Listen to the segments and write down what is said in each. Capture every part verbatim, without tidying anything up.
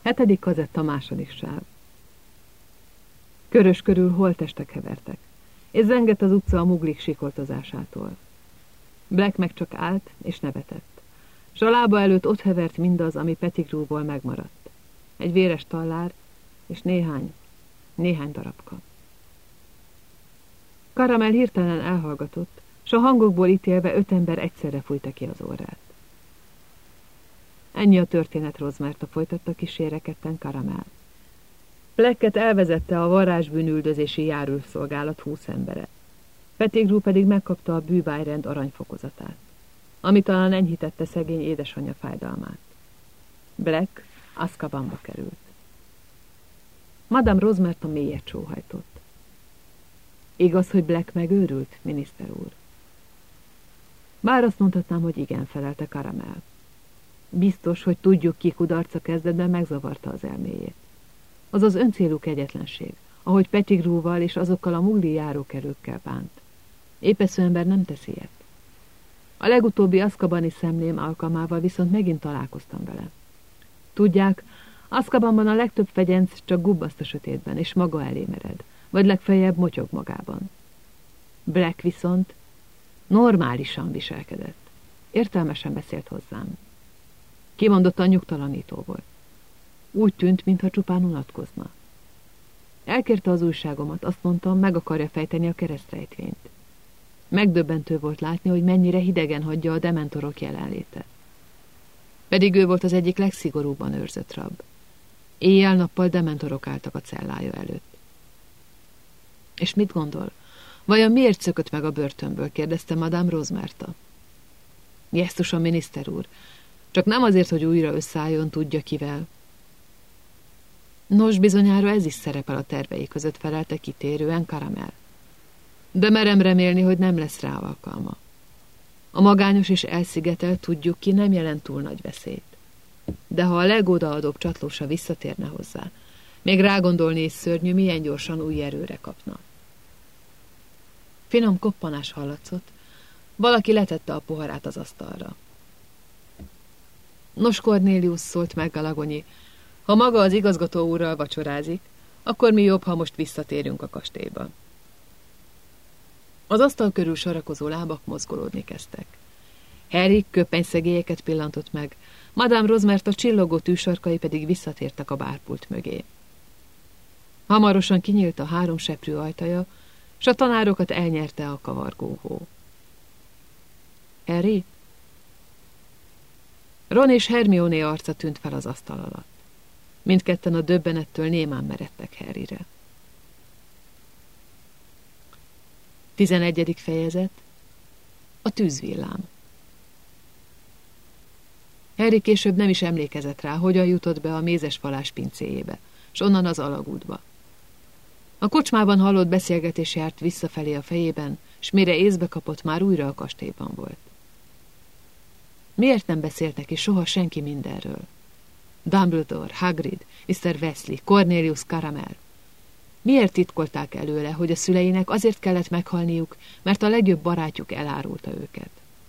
Hetedik kazetta, második sáv. Körös körül holttestek hevertek, és zengett az utca a muglik sikoltozásától. Black meg csak állt és nevetett, s a lába előtt ott hevert mindaz, ami Pettigrewból megmaradt. Egy véres tallár, és néhány, néhány darabka. Caramel hirtelen elhallgatott, s a hangokból ítélve öt ember egyszerre fújta ki az orrát. Ennyi a történet, Rosmerta, folytatta kíséreketten Caramel. Blacket elvezette a varázsbűnüldözési járőrszolgálat húsz embere. Pettigrew pedig megkapta a bűvájrend aranyfokozatát, ami talán enyhítette szegény édesanyja fájdalmát. Black Azkabanba került. Madame Rosmerta mélyet sóhajtott. Igaz, hogy Black megőrült, miniszter úr? Bár azt mondhatnám, hogy igen, felelte Caramel. Biztos, hogy tudjuk, ki kudarca kezdetben megzavarta az elméjét. Az az öncélú kegyetlenség, ahogy Pettigrewval és azokkal a mugli járókelőkkel bánt. Épesző ember nem teszi ilyet. A legutóbbi azkabani szemlém alkalmával viszont megint találkoztam vele. Tudják, Azkabanban a legtöbb fegyenc csak gubbaszt a sötétben, és maga elé mered, vagy legfeljebb motyog magában. Black viszont normálisan viselkedett. Értelmesen beszélt hozzám. Kimondottan nyugtalanító volt. Úgy tűnt, mintha csupán unatkozna. Elkérte az újságomat, azt mondtam, meg akarja fejteni a keresztrejtvényt. Megdöbbentő volt látni, hogy mennyire hidegen hagyja a dementorok jelenléte. Pedig ő volt az egyik legszigorúbban őrzött rab. Éjjel-nappal dementorok álltak a cellája előtt. És mit gondol? Vajon miért szökött meg a börtönből? Kérdezte Madame Rosmerta. Jesszusom, miniszter úr, csak nem azért, hogy újra összeálljon, tudja kivel. Nos, bizonyára ez is szerepel a tervei között, felelte kitérően Caramel. De merem remélni, hogy nem lesz rá alkalma. A magányos és elszigetelt, tudjuk ki, nem jelent túl nagy veszélyt. De ha a legodaadóbb csatlósa visszatérne hozzá, még rágondolni is szörnyű, milyen gyorsan új erőre kapna. Finom koppanás hallatszott, valaki letette a poharát az asztalra. Nos, Cornélius, szólt meg Galagonyi, ha maga az igazgató úrral vacsorázik, akkor mi jobb, ha most visszatérünk a kastélyba. Az asztal körül sorakozó lábak mozgolódni kezdtek. Harry köpenyszegélyeket pillantott meg, Madame Rosmerta csillogó tűsarkai pedig visszatértek a bárpult mögé. Hamarosan kinyílt a három seprű ajtaja, s a tanárokat elnyerte a kavargó hó. Harry? Ron és Hermione arca tűnt fel az asztal alatt. Mindketten a döbbenettől némán meredtek Harryre. Tizenegyedik fejezet. A tűzvillám. Harry később nem is emlékezett rá, hogyan jutott be a mézesfalás pincéjébe, s onnan az alagútba. A kocsmában hallott beszélgetés járt visszafelé a fejében, s mire észbe kapott, már újra a kastélyban volt. Miért nem beszélt neki soha senki mindenről? Dumbledore, Hagrid, miszter Weasley, Cornelius Caramel. Miért titkolták előle, hogy a szüleinek azért kellett meghalniuk, mert a legjobb barátjuk elárulta őket?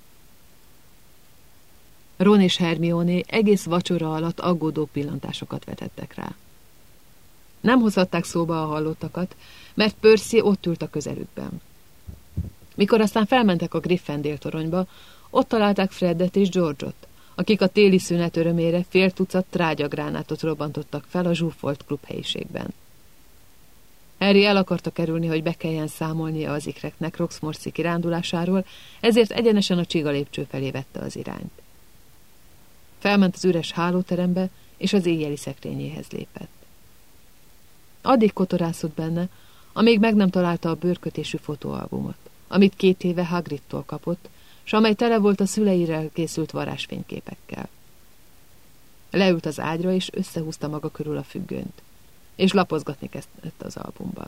Ron és Hermione egész vacsora alatt aggódó pillantásokat vetettek rá. Nem hozhatták szóba a hallottakat, mert Percy ott ült a közelükben. Mikor aztán felmentek a Gryffindor toronyba, ott találták Freddet és George-ot, akik a téli szünet örömére fél tucat trágyagránátot robbantottak fel a zsúfolt klubhelyiségben. Harry el akarta kerülni, hogy be kelljen számolnia az ikreknek Roxmorsi kirándulásáról, ezért egyenesen a csiga lépcső felé vette az irányt. Felment az üres hálóterembe, és az éjjeli szekrényéhez lépett. Addig kotorászott benne, amíg meg nem találta a bőrkötésű fotóalbumot, amit két éve Hagridtól kapott, s amely tele volt a szüleire készült varázsfényképekkel. Leült az ágyra, és összehúzta maga körül a függönyt, és lapozgatni kezdett az albumban.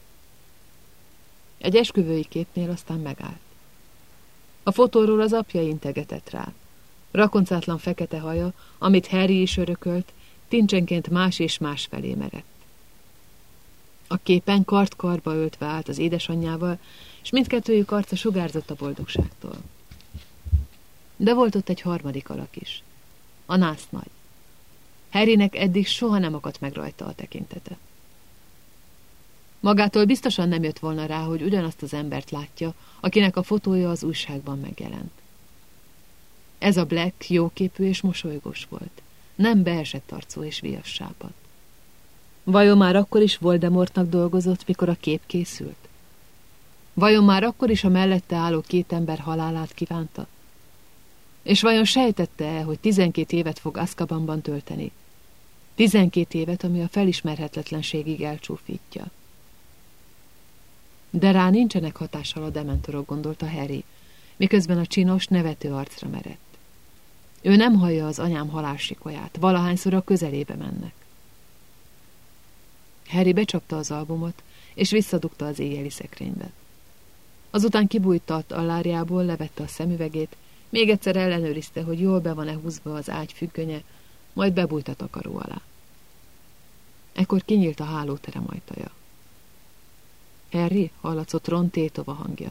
Egy esküvői képnél aztán megállt. A fotóról az apja integetett rá. Rakoncátlan fekete haja, amit Harry is örökölt, tincsenként más és más felé merett. A képen kart-karba öltve állt az édesanyjával, és mindkettőjük arca sugárzott a boldogságtól. De volt ott egy harmadik alak is. A násznagy. Harrynek eddig soha nem akadt meg rajta a tekintete. Magától biztosan nem jött volna rá, hogy ugyanazt az embert látja, akinek a fotója az újságban megjelent. Ez a Black jóképű és mosolygós volt, nem beesett arcú és vias sápadt. Vajon már akkor is Voldemortnak dolgozott, mikor a kép készült? Vajon már akkor is a mellette álló két ember halálát kívánta? És vajon sejtette-e, hogy tizenkét évet fog Azkabanban tölteni? Tizenkét évet, ami a felismerhetetlenségig elcsúfítja. De rá nincsenek hatással a dementorok, gondolta Harry, miközben a csinos, nevető arcra merett. Ő nem hallja az anyám halálsikolyát, valahányszor a közelébe mennek. Harry becsapta az albumot, és visszadugta az éjjeli szekrénybe. Azután kibújta a tallárjából, levette a szemüvegét, még egyszer ellenőrizte, hogy jól be van-e húzva az ágy függönye, majd bebújt a takaró alá. Ekkor kinyílt a hálóterem ajtaja. Harry, hallatszott Ron tétova hangja.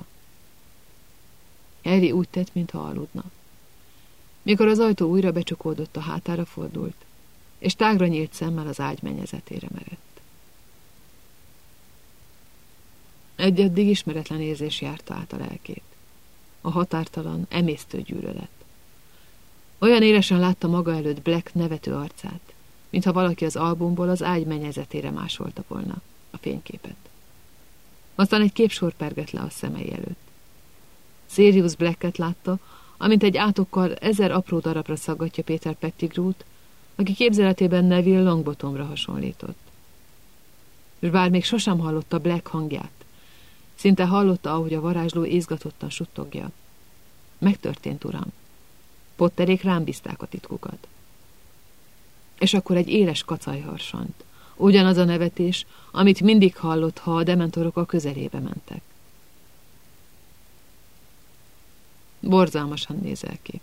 Harry úgy tett, mintha aludna. Mikor az ajtó újra becsukódott, a hátára fordult, és tágra nyílt szemmel az ágy mennyezetére merett. Egy eddig ismeretlen érzés járta át a lelkét. A határtalan, emésztő gyűlölet. Olyan élesen látta maga előtt Black nevető arcát, mintha valaki az albumból az ágy mennyezetére másolta volna a fényképet. Aztán egy képsor pergett le a szemei előtt. Sirius Blacket látta, amint egy átokkal ezer apró darabra szaggatja Peter Pettigrew-t, aki képzeletében Neville Longbottomra hasonlított. És bár még sosem hallotta Black hangját, szinte hallotta, ahogy a varázsló izgatottan suttogja. Megtörtént, uram. Potterék rám bízták a titkukat. És akkor egy éles kacaj harsant. Ugyanaz a nevetés, amit mindig hallott, ha a dementorok a közelébe mentek. Borzalmasan nézel ki.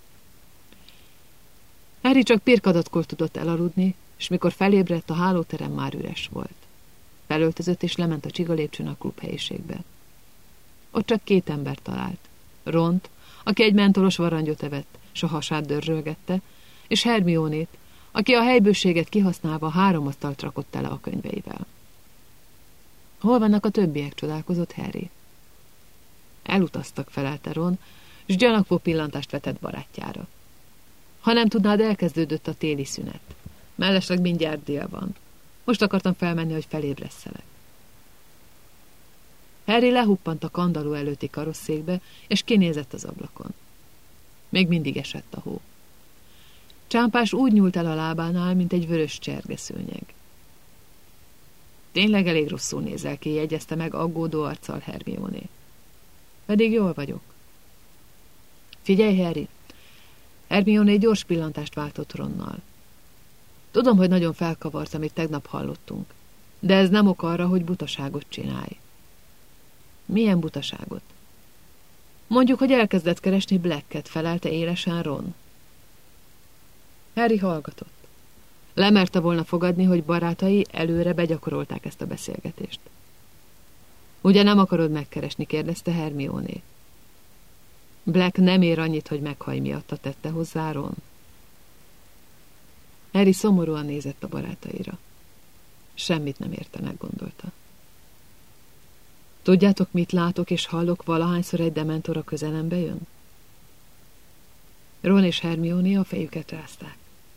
Harry csak pirkadatkor tudott elaludni, és mikor felébredt, a hálóterem már üres volt. Felöltözött és lement a csigalépcsőn a klubhelyiségbe. Ott csak két ember talált. Ront, aki egy mentolos varangyot evett, s a hasát dörzsölgette, és Hermionét, aki a helybőséget kihasználva három asztalt rakott tele a könyveivel. Hol vannak a többiek, csodálkozott Harry. Elutaztak, felelte Ron, s gyanakvó pillantást vetett barátjára. Ha nem tudnád, elkezdődött a téli szünet. Mellesleg mindjárt dél van. Most akartam felmenni, hogy felébresszelek. Harry lehuppant a kandalló előtti karosszékbe, és kinézett az ablakon. Még mindig esett a hó. Csámpás úgy nyúlt el a lábánál, mint egy vörös csergeszőnyeg. Tényleg elég rosszul nézel ki, jegyezte meg aggódó arccal Hermione. Pedig jól vagyok. Figyelj, Harry! Hermione egy gyors pillantást váltott Ronnal. Tudom, hogy nagyon felkavart, amit tegnap hallottunk, de ez nem ok arra, hogy butaságot csinálj. Milyen butaságot? Mondjuk, hogy elkezdett keresni Blacket, felelte élesen Ron. Harry hallgatott. Lemerte volna fogadni, hogy barátai előre begyakorolták ezt a beszélgetést. Ugye nem akarod megkeresni, kérdezte Hermione. Black nem ér annyit, hogy meghaj miatta, tette hozzá Ron. Harry szomorúan nézett a barátaira. Semmit nem értenek, gondolta. Tudjátok, mit látok és hallok, valahányszor egy dementor a közelembe jön? Ron és Hermione a fejüket rázták.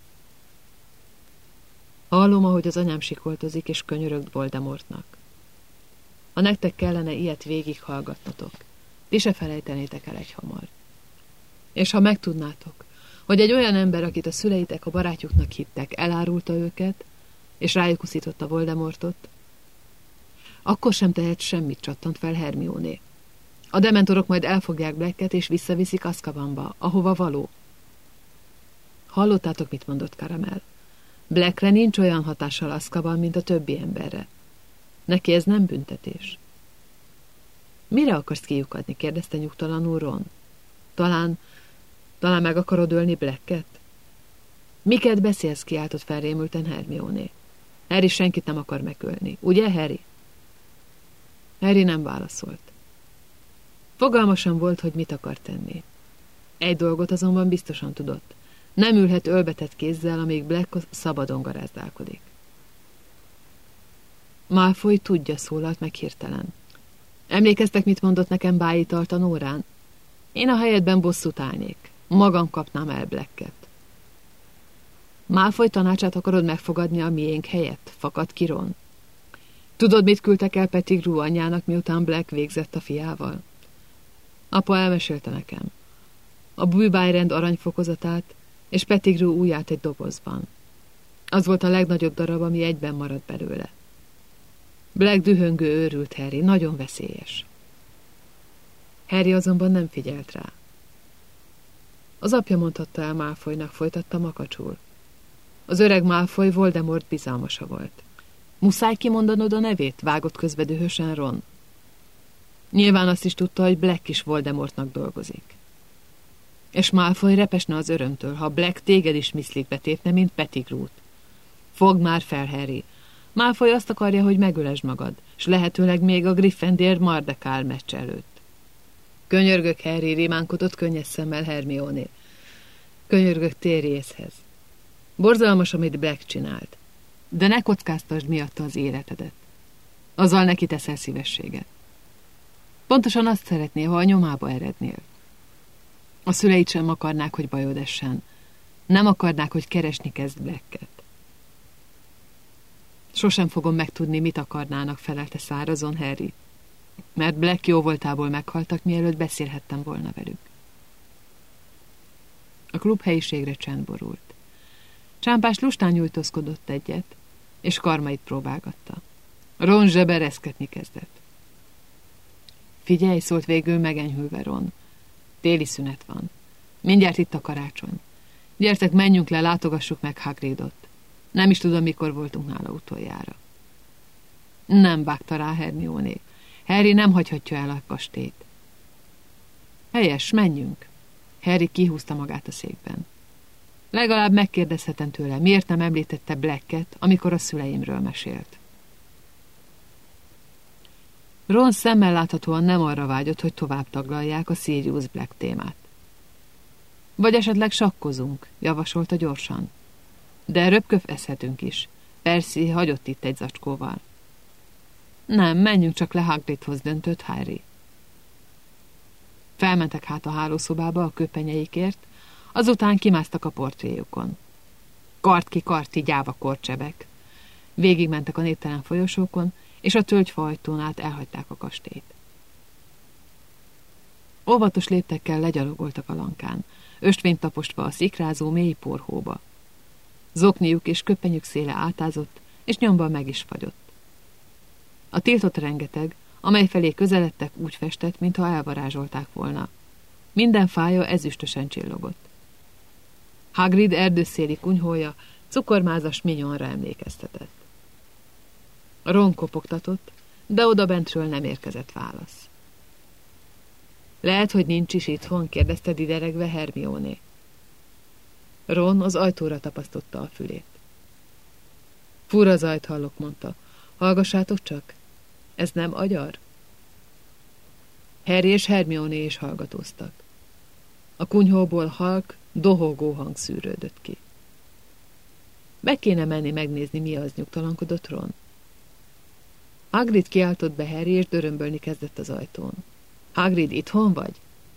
Hallom, ahogy az anyám sikoltozik és könyörög Voldemortnak. Ha nektek kellene ilyet végighallgatnatok, ti se felejtenétek el egyhamar. És ha megtudnátok, hogy egy olyan ember, akit a szüleitek a barátjuknak hittek, elárulta őket, és rájuk uszította Voldemortot, akkor sem tehet semmit, csattant fel Hermione. A dementorok majd elfogják Blacket, és visszaviszik Azkabanba, ahova való. Hallottátok, mit mondott Caramel? Blackre nincs olyan hatással Azkaban, mint a többi emberre. Neki ez nem büntetés. Mire akarsz kiukadni? Kérdezte nyugtalanul Ron. Talán, talán meg akarod ölni Blacket? Miket beszélsz? Kiáltott fel rémülten Hermione. Harry senkit nem akar megölni. Ugye, Harry? Harry nem válaszolt. Fogalma sem volt, hogy mit akar tenni. Egy dolgot azonban biztosan tudott. Nem ülhet ölbetett kézzel, amíg Black szabadon garázdálkodik. Malfoy tudja, szólalt meg hirtelen. Emlékeztek, mit mondott nekem Bájitalt a Nórán? Én a helyedben bosszút állnék. Magam kapnám el Blacket. Malfoy tanácsát akarod megfogadni a miénk helyett? Fakad ki Ron. Tudod, mit küldtek el Pettigrew anyjának, miután Black végzett a fiával? Apa elmesélte nekem. A bűbájrend aranyfokozatát és Pettigrew ujját egy dobozban. Az volt a legnagyobb darab, ami egyben maradt belőle. Black dühöngő, őrült Harry, nagyon veszélyes. Harry azonban nem figyelt rá. Az apja mondhatta el Malfoynak, folytatta makacsul. Az öreg Malfoy Voldemort bizalmasa volt. Muszáj kimondanod a nevét? Vágott közbe dühösen Ron. Nyilván azt is tudta, hogy Black is Voldemortnak dolgozik. És Malfoy repesne az örömtől, ha Black téged is miszlikbe tépne, mint Pettigrew-t. Fogd már fel, Harry! Malfoy azt akarja, hogy megölesd magad, s lehetőleg még a Gryffindor Mardekál meccs előtt. Könyörgök, Harry, rimánkodott könnyes szemmel Hermione. Könyörgök, térj észhez. Borzalmas, amit Black csinált. De ne kockáztasd miatta az életedet. Azzal neki teszel szívességet. Pontosan azt szeretné, ha a nyomába erednél. A szüleid sem akarnák, hogy bajod essen. Nem akarnák, hogy keresni kezd Blacket. Sosem fogom megtudni, mit akarnának, felelte szárazon Harry. Mert Black jó voltából meghaltak, mielőtt beszélhettem volna velük. A klub helyiségre csend borult. Csámpás lustán nyújtózkodott egyet, és karmait próbálgatta. Ron zsebereszketni kezdett. Figyelj, szólt végül megenyhülve Ron. Téli szünet van. Mindjárt itt a karácsony. Gyertek, menjünk le, látogassuk meg Hagridot. Nem is tudom, mikor voltunk nála utoljára. Nem, vágta rá Hermione. Harry nem hagyhatja el a kastélyt. Helyes, menjünk. Harry kihúzta magát a székben. Legalább megkérdezhetem tőle, miért nem említette Blacket, amikor a szüleimről mesélt. Ron szemmel láthatóan nem arra vágyott, hogy tovább taglalják a Sirius Black témát. Vagy esetleg sakkozunk, javasolta gyorsan. De röpkövezhetünk is. Percy hagyott itt egy zacskóval. Nem, menjünk csak le Hagridhoz, döntött Harry. Felmentek hát a hálószobába a köpenyeikért, azután kimásztak a portréjukon. Kart ki, karti, gyáva korcsebek. Végigmentek a névtelen folyosókon, és a tölgyfa ajtón át elhagyták a kastélyt. Óvatos léptekkel legyalogoltak a lankán, ösvényt taposva a szikrázó mély porhóba. Zokniuk és köpenyük széle átázott, és nyomban meg is fagyott. A tiltott rengeteg, amely felé közeledtek, úgy festett, mintha elvarázsolták volna. Minden fája ezüstösen csillogott. Hagrid erdőszéli kunyhója cukormázas minyonra emlékeztetett. Ron kopogtatott, de odabentről nem érkezett válasz. Lehet, hogy nincs is itthon, kérdezte dideregve Hermione. Ron az ajtóra tapasztotta a fülét. Fura zajt hallok, mondta. Hallgassátok csak, ez nem agyar? Harry és Hermione is hallgatóztak. A kunyhóból halk, dohogó hang szűrődött ki. Meg kéne menni megnézni, mi az, nyugtalankodott Ron. Hagrid kiáltott be Harry, és dörömbölni kezdett az ajtón. Hagrid, itthon vagy?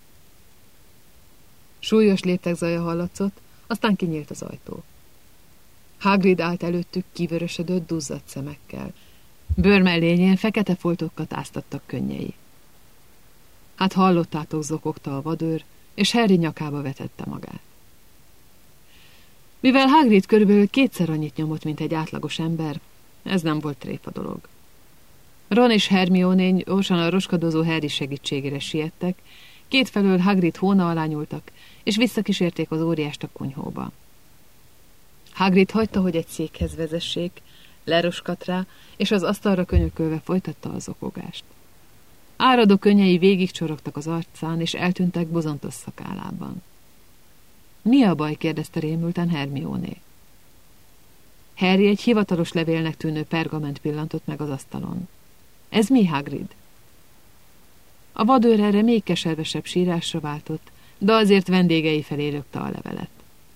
Súlyos léptek zaja hallatszott, aztán kinyílt az ajtó. Hagrid állt előttük kivörösödött, duzzadt szemekkel. Bőrmellényén fekete foltokat áztattak könnyei. Hát hallottátok, zokogta a vadőr, és Harry nyakába vetette magát. Mivel Hagrid körülbelül kétszer annyit nyomott, mint egy átlagos ember, ez nem volt tréfa dolog. Ron és Hermione gyorsan a roskadozó Harry segítségére siettek, kétfelől Hagrid hóna alá nyúltak, és visszakísérték az óriást a kunyhóba. Hagrid hagyta, hogy egy székhez vezessék, leroskadt rá, és az asztalra könyökölve folytatta az okogást. Áradó könnyei végigcsorogtak az arcán, és eltűntek bozontos szakálában. Mi a baj? kérdezte rémülten Hermione. Harry egy hivatalos levélnek tűnő pergament pillantott meg az asztalon. Ez mi, Hagrid? A vadőr erre még keservesebb sírásra váltott, de azért vendégei felé lökte a levelet.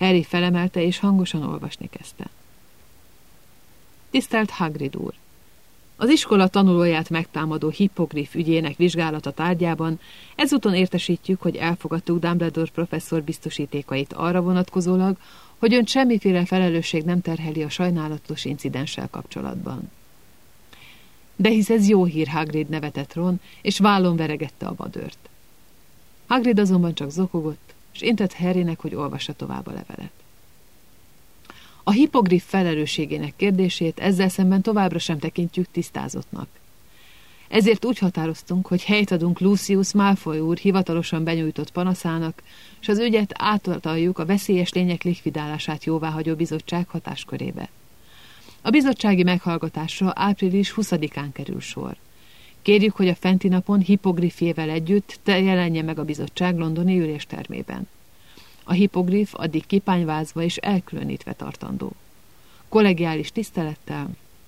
Harry felemelte és hangosan olvasni kezdte. Tisztelt Hagrid úr! Az iskola tanulóját megtámadó hippogriff ügyének vizsgálata tárgyában ezúton értesítjük, hogy elfogadtuk Dumbledore professzor biztosítékait arra vonatkozólag, hogy önt semmiféle felelősség nem terheli a sajnálatos incidenssel kapcsolatban. De hisz ez jó hír, Hagrid, nevetett Ron, és vállon veregette a vadőrt. Hagrid azonban csak zokogott, és intett Harrynek, hogy olvassa tovább a levelet. A hippogriff felelősségének kérdését ezzel szemben továbbra sem tekintjük tisztázottnak. Ezért úgy határoztunk, hogy helyt adunk Lucius Malfoy úr hivatalosan benyújtott panaszának, és az ügyet átadjuk a veszélyes lények likvidálását jóváhagyó bizottság hatáskörébe. A bizottsági meghallgatásra április huszadikán kerül sor. Kérjük, hogy a fenti napon hippogriffjével együtt jelenje meg a bizottság londoni üléstermében. A hippogriff addig kipányvázva és elkülönítve tartandó. Kollegiális tisztelettel.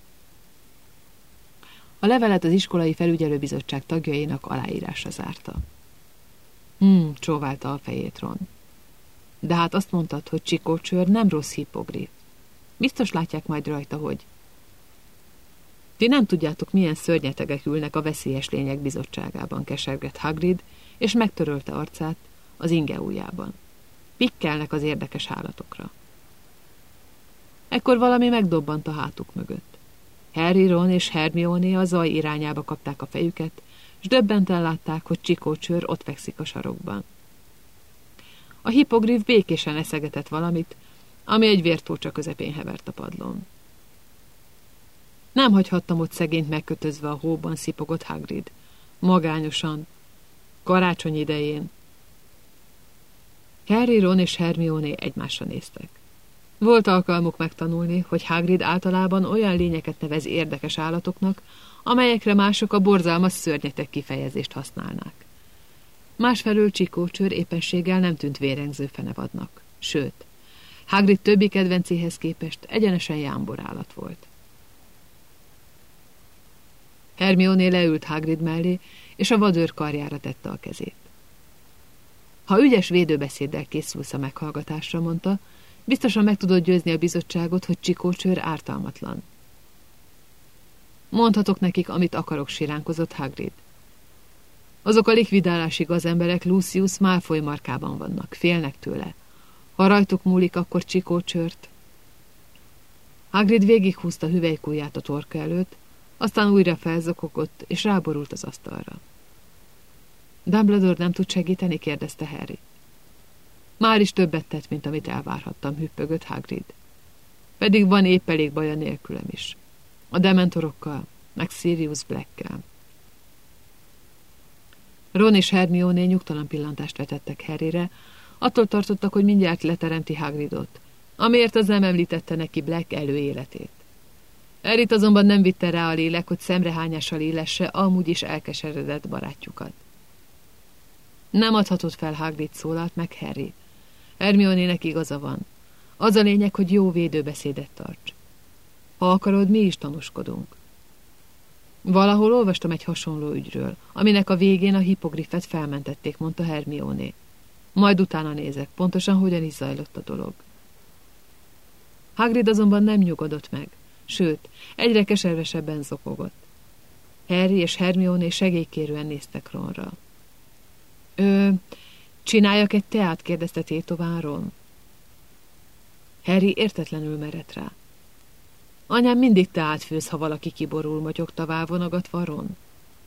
A levelet az iskolai felügyelőbizottság tagjainak aláírása zárta. Hmm, csóválta a fejét Ron. De hát azt mondtad, hogy Csikócsőr nem rossz hippogriff. Biztos látják majd rajta, hogy... Ti nem tudjátok, milyen szörnyetegek ülnek a veszélyes lények bizottságában, kesergett Hagrid, és megtörölte arcát az inge ujjában. Pikkelnek az érdekes állatokra. Ekkor valami megdobbant a hátuk mögött. Harry, Ron és Hermione a zaj irányába kapták a fejüket, s döbbenten látták, hogy Csikócsőr ott fekszik a sarokban. A hippogriff békésen eszegetett valamit, ami egy vértócsa közepén hevert a padlón. Nem hagyhattam ott szegényt megkötözve a hóban, szipogott Hagrid. Magányosan. Karácsony idején. Harry, Ron és Hermione egymásra néztek. Volt alkalmuk megtanulni, hogy Hagrid általában olyan lényeket nevez érdekes állatoknak, amelyekre mások a borzalmas szörnyeteg kifejezést használnák. Másfelől Csikócsőr éppenséggel nem tűnt vérengző fenevadnak. Sőt, Hagrid többi kedvencéhez képest egyenesen jámbor állat volt. Hermione leült Hagrid mellé, és a vadőr karjára tette a kezét. Ha ügyes védőbeszéddel készülsz a meghallgatásra, mondta, biztosan meg tudod győzni a bizottságot, hogy Csikócsőr ártalmatlan. Mondhatok nekik, amit akarok, siránkozott Hagrid. Azok a likvidálási gazemberek Lucius Malfoy markában vannak, félnek tőle. Ha rajtuk múlik, akkor Csikócsőrt. Hagrid végighúzta hüvelykujját a torka előtt, aztán újra felzokogott, és ráborult az asztalra. Dumbledore nem tud segíteni? kérdezte Harry. Már is többet tett, mint amit elvárhattam, hüppögött Hagrid. Pedig van épp elég baja nélkülem is. A dementorokkal, meg Sirius Blackkel. Ron és Hermione nyugtalan pillantást vetettek Harryre, attól tartottak, hogy mindjárt leteremti Hagridot, amiért az nem említette neki Black előéletét. Harryt azonban nem vitte rá a lélek, hogy szemrehányással élesse amúgy is elkeseredett barátjukat. Nem adhatod fel, Hagrid, szólalt meg Harry. Hermione-nek igaza van. Az a lényeg, hogy jó védőbeszédet tarts. Ha akarod, mi is tanúskodunk. Valahol olvastam egy hasonló ügyről, aminek a végén a hippogriffet felmentették, mondta Hermione. Majd utána nézek, pontosan hogyan is zajlott a dolog. Hagrid azonban nem nyugodott meg, sőt, egyre keservesebben zokogott. Harry és Hermione segélykérően néztek Ronra. Ö, csináljak egy teát, kérdezte tétován Ron. Harry értetlenül merett rá. Anyám mindig teát főz, ha valaki kiborul, motyogta válvonogatva Ron.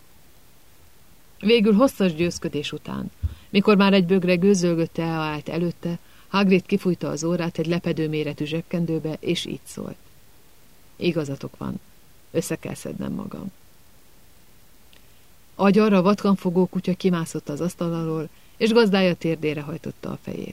Végül hosszas győzködés után, mikor már egy bögre gőzölgött tea állt előtte, Hagrid kifújta az órát egy lepedő méretű zsebkendőbe, és így szólt. Igazatok van, össze kell szednem magam. Agyarra vatkanfogó kutya kimászott az asztal alól, és gazdája térdére hajtotta a fejét.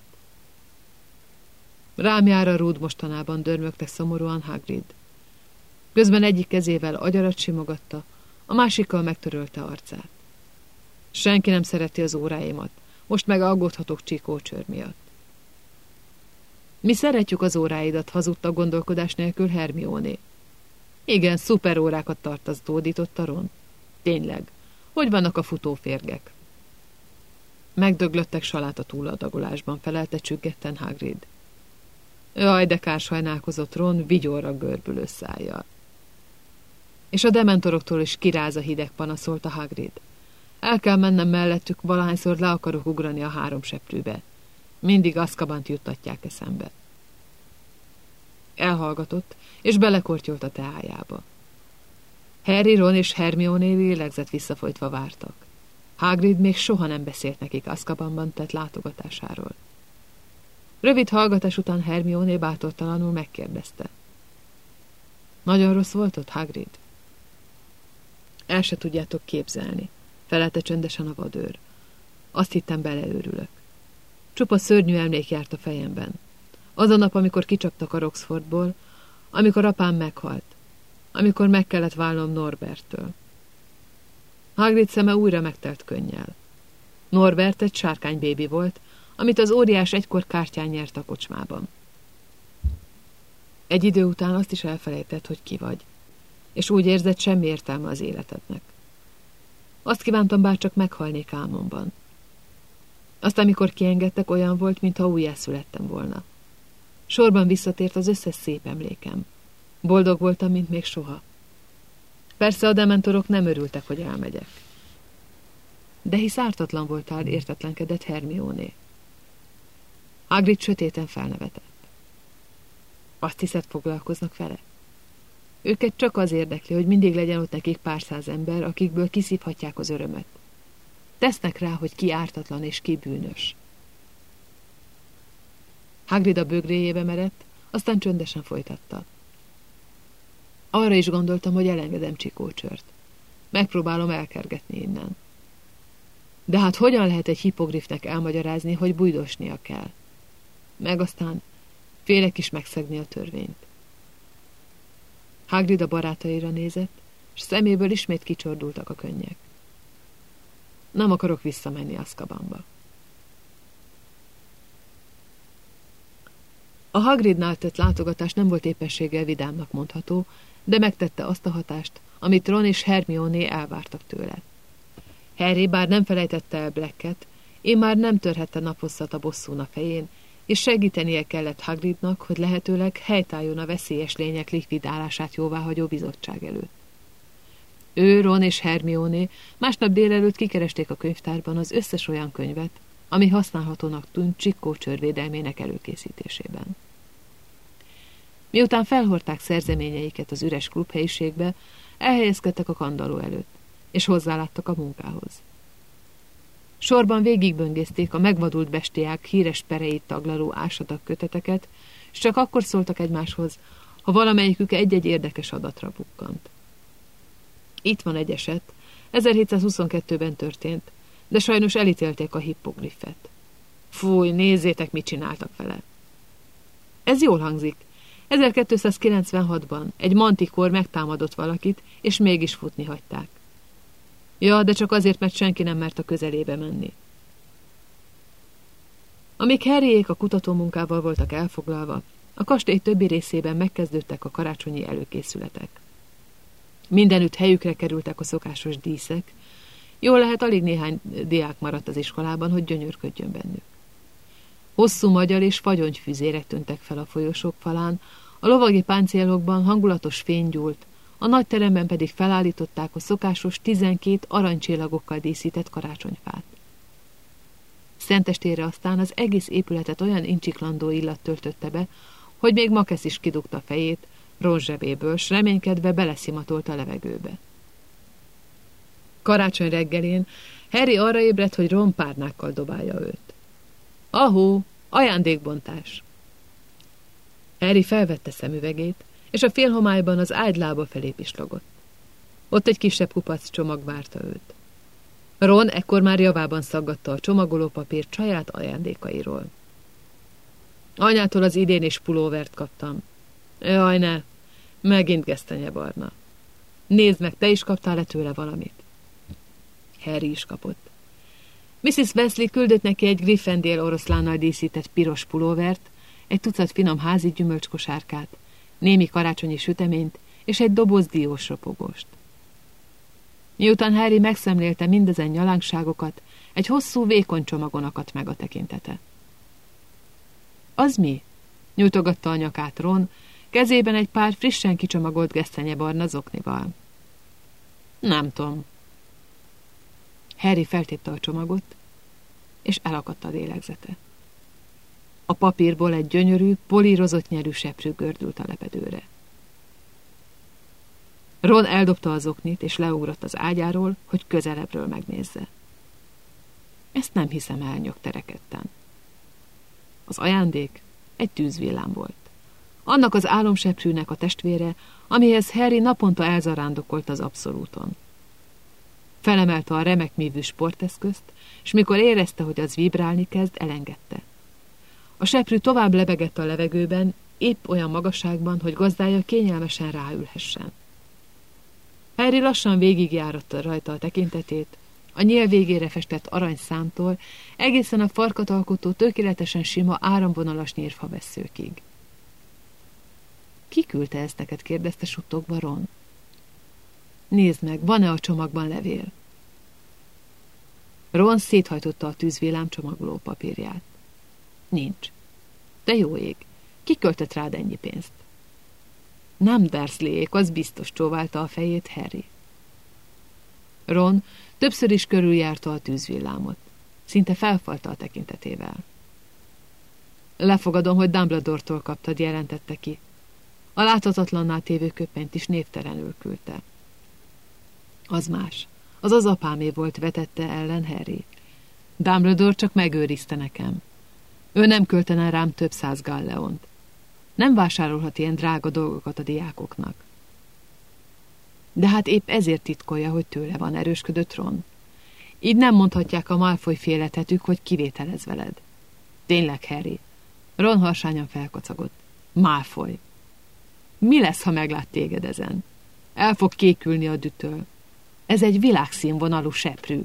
Rám jár a rúd mostanában, dörmögte szomorúan Hagrid. Közben egyik kezével agyarat simogatta, a másikkal megtörölte arcát. Senki nem szereti az óráimat, most meg aggódhatok Csikócsőr miatt. Mi szeretjük az óráidat, hazudta gondolkodás nélkül Hermione. Igen, szuper órákat tartasz, tódította Ron. Tényleg, hogy vannak a futóférgek? Megdöglöttek saláta túladagolásban, felelte csüggetten Hagrid. Jaj, de kár, sajnálkozott Ron vigyorra görbülő szájjal. És a dementoroktól is kiráz a hideg, panaszolta Hagrid. El kell mennem mellettük, valahányszor le akarok ugrani a három seprűbe. Mindig Azkabant juttatják eszembe. Elhallgatott, és belekortyolt a teájába. Harry, Ron és Hermione lélegzett visszafolytva vártak. Hagrid még soha nem beszélt nekik Azkabanban tett látogatásáról. Rövid hallgatás után Hermione bátortalanul megkérdezte. Nagyon rossz volt ott, Hagrid? El se tudjátok képzelni, felelte csöndesen a vadőr. Azt hittem, beleőrülök. Csupa szörnyű emlék járt a fejemben. Az a nap, amikor kicsaptak a Roxfordból, amikor apám meghalt, amikor meg kellett válnom Norberttől. Hagrid szeme újra megtelt könnyel. Norbert egy sárkány bébi volt, amit az óriás egykor kártyán nyert a kocsmában. Egy idő után azt is elfelejtett, hogy ki vagy, és úgy érzett, semmi értelme az életednek. Azt kívántam, bárcsak meghalnék álmomban. Aztán, amikor kiengedtek, olyan volt, mintha újjászülettem volna. Sorban visszatért az összes szép emlékem. Boldog voltam, mint még soha. Persze a dementorok nem örültek, hogy elmegyek. De hisz ártatlan voltál, értetlenkedett Hermione. Hagrid sötéten felnevetett. Azt hiszed, foglalkoznak vele? Őket csak az érdekli, hogy mindig legyen ott nekik pár száz ember, akikből kiszívhatják az örömöt. Tesznek rá, hogy ki ártatlan és ki bűnös. Hagrid a bögréjébe merett, aztán csöndesen folytatta. Arra is gondoltam, hogy elengedem Csikócsört. Megpróbálom elkergetni innen. De hát hogyan lehet egy hipogrifnek elmagyarázni, hogy bújdosnia kell? Meg aztán félek is megszegni a törvényt. Hagrid a barátaira nézett, és szeméből ismét kicsordultak a könnyek. Nem akarok visszamenni Azkabanba. A Hagridnál tett látogatás nem volt éppenséggel vidámnak mondható, de megtette azt a hatást, amit Ron és Hermione elvártak tőle. Harry bár nem felejtette el Blacket, én már nem törhette naphosszat a bosszún a fején, és segítenie kellett Hagridnak, hogy lehetőleg helytálljon a veszélyes lények likvidálását jóváhagyó bizottság előtt. Ő, Ron és Hermione másnap délelőtt kikeresték a könyvtárban az összes olyan könyvet, ami használhatónak tűnt Csikócsör védelmének előkészítésében. Miután felhordták szerzeményeiket az üres klubhelyiségbe, elhelyezkedtek a kandalló előtt, és hozzáláttak a munkához. Sorban végigböngészték a megvadult bestiák híres pereit taglaló ásatak köteteket, és csak akkor szóltak egymáshoz, ha valamelyikük egy-egy érdekes adatra bukkant. Itt van egy eset, ezerhétszázhuszonkettőben történt, de sajnos elítélték a hippogriffet. Fúj, nézzétek, mit csináltak vele. Ez jól hangzik. ezerkétszázkilencvenhatban egy mantikor megtámadott valakit, és mégis futni hagyták. Ja, de csak azért, mert senki nem mert a közelébe menni. Amíg Harryék a kutatómunkával voltak elfoglalva, a kastély többi részében megkezdődtek a karácsonyi előkészületek. Mindenütt helyükre kerültek a szokásos díszek, jól lehet, alig néhány diák maradt az iskolában, hogy gyönyörködjön bennük. Hosszú magyar és fagyonyfüzérek tűntek fel a folyosók falán, a lovagi páncélokban hangulatos fény gyúlt, a nagy teremben pedig felállították a szokásos tizenkét aranycsillagokkal díszített karácsonyfát. Szentestére aztán az egész épületet olyan incsiklandó illat töltötte be, hogy még Makesz is kidugta fejét Ron zsebéből, s reménykedve beleszimatolt a levegőbe. Karácsony reggelén Harry arra ébredt, hogy Ron párnákkal dobálja őt. Ahó, ajándékbontás! Harry felvette szemüvegét, és a félhomályban az ágy lába felé pislogott. Ott egy kisebb kupac csomag várta őt. Ron ekkor már javában szaggatta a csomagolópapírt saját ajándékairól. Anyától az idén is pulóvert kaptam. Jaj, ne, megint gesztenyebarna. Nézd meg, te is kaptál-e tőle valamit? Harry is kapott. miszisz Weasley küldött neki egy Gryffindor oroszlánnal díszített piros pulóvert, egy tucat finom házi gyümölcskosárkát, némi karácsonyi süteményt és egy doboz diós ropogóst. Miután Harry megszemlélte mindezen nyalánkságokat, egy hosszú, vékony csomagon akadt meg a tekintete. Az mi? nyújtogatta a nyakát Ron, kezében egy pár frissen kicsomagolt gesztenyebarna zoknival. Nem tudom. Harry feltépte a csomagot, és elakadt a lélegzete. A papírból egy gyönyörű, polírozott nyerű seprű gördült a lepedőre. Ron eldobta az oknit, és leugrott az ágyáról, hogy közelebbről megnézze. Ezt nem hiszem el, nyögte rekedten. Az ajándék egy tűzvillám volt. Annak az álomseprűnek a testvére, amihez Harry naponta elzarándokolt az abszolúton. Felemelte a remek mívű sporteszközt, és mikor érezte, hogy az vibrálni kezd, elengedte. A seprű tovább lebegett a levegőben, épp olyan magasságban, hogy gazdája kényelmesen ráülhessen. Harry lassan végigjáratta rajta a tekintetét, a nyél végére festett aranyszámtól, egészen a farkat alkotó tökéletesen sima áramvonalas nyírfaveszőkig. Ki küldte ezt neked? Kérdezte suttogva Ron. Nézd meg, van-e a csomagban levél? Ron széthajtotta a tűzvillám csomagoló papírját. Nincs. De jó ég, ki költött rád ennyi pénzt? Nem Dursleyék, az biztos, csóválta a fejét Harry. Ron többször is körüljárta a tűzvillámot. Szinte felfalta a tekintetével. Lefogadom, hogy Dumbledore-tól kaptad, jelentette ki. A láthatatlanná tévő köpenyt is névtelenül küldte. Az más. Az az apámé volt, vetette ellen Harry. Dumbledore csak megőrizte nekem. Ő nem költene rám több száz galleont. Nem vásárolhat ilyen drága dolgokat a diákoknak. De hát épp ezért titkolja, hogy tőle van, erősködött Ron. Így nem mondhatják a Malfoy féletetük, hogy kivételez veled. Tényleg, Harry. Ron harsányan felkocagott. Malfoy. Mi lesz, ha meglát téged ezen? El fog kékülni a dütől. Ez egy világszínvonalú seprű.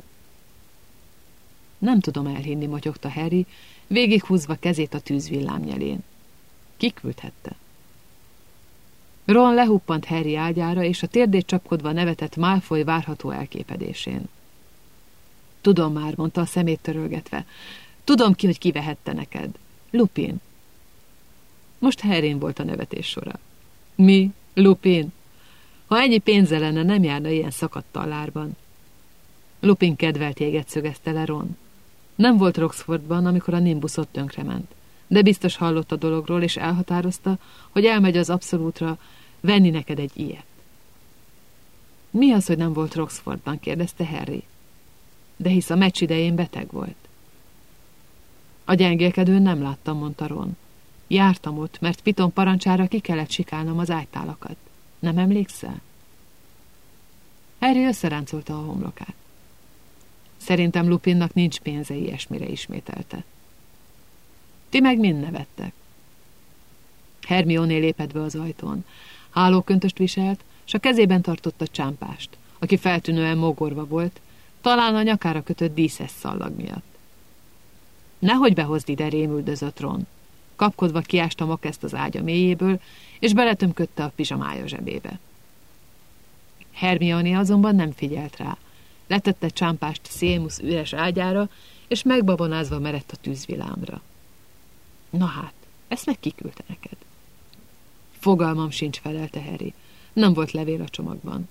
Nem tudom elhinni, motyogta Harry, végighúzva kezét a tűzvillám nyelén. Kiküldhette. Ron lehuppant Harry ágyára, és a térdét csapkodva nevetett Malfoy várható elképedésén. Tudom már, mondta a szemét törölgetve. Tudom ki, hogy kivehette neked. Lupin. Most Harryn volt a nevetés sora. Mi? Lupin? Ha ennyi pénze lenne, nem járna ilyen szakadt tallárban. Lupin kedvelt jéget szögezte le Ron. Nem volt Roxfordban, amikor a Nimbusot tönkrement, de biztos hallott a dologról, és elhatározta, hogy elmegy az abszolútra venni neked egy ilyet. Mi az, hogy nem volt Roxfordban? Kérdezte Harry. De hisz a meccs idején beteg volt. A gyengélkedőn nem láttam, mondta Ron. Jártam ott, mert Piton parancsára ki kellett sikálnom az ágytálakat. Nem emlékszel? Harry összeráncolta a homlokát. Szerintem Lupinnak nincs pénze ilyesmire, ismételte. Ti meg mind nevettek. Hermione lépett be az ajtón. Hálóköntöst viselt, s a kezében tartotta csámpást, aki feltűnően mogorva volt, talán a nyakára kötött díszes szallag miatt. Nehogy behozd ide, rémüldözött Ron. Kapkodva kiásta Makeszt az ágya mélyéből, és beletömködte a pizsamája zsebébe. Hermione azonban nem figyelt rá. Letette csámpást Seamus üres ágyára, és megbabonázva merett a tűzvilámra. Na hát, ezt meg kiküldte neked. Fogalmam sincs, felelte Harry. Nem volt levél a csomagban.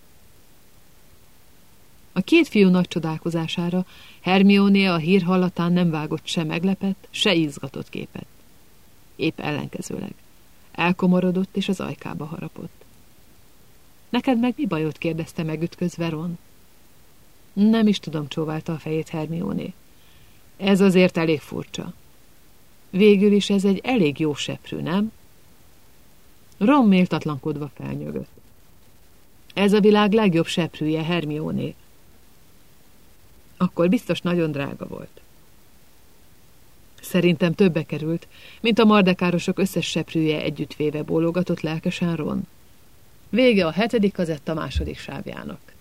A két fiú nagy csodálkozására Hermione a hír hallatán nem vágott se meglepett, se izgatott képet. Épp ellenkezőleg. Elkomorodott, és az ajkába harapott. Neked meg mi bajod? Kérdezte megütközve Ron. Nem is tudom, csóválta a fejét Hermione. Ez azért elég furcsa. Végül is ez egy elég jó seprű, nem? Ron méltatlankodva felnyögött. Ez a világ legjobb seprűje, Hermione. Akkor biztos nagyon drága volt. Szerintem többe került, mint a mardekárosok összes seprűje együttvéve, bólogatott lelkesen Ron. Vége a hetedik kazetta második sávjának.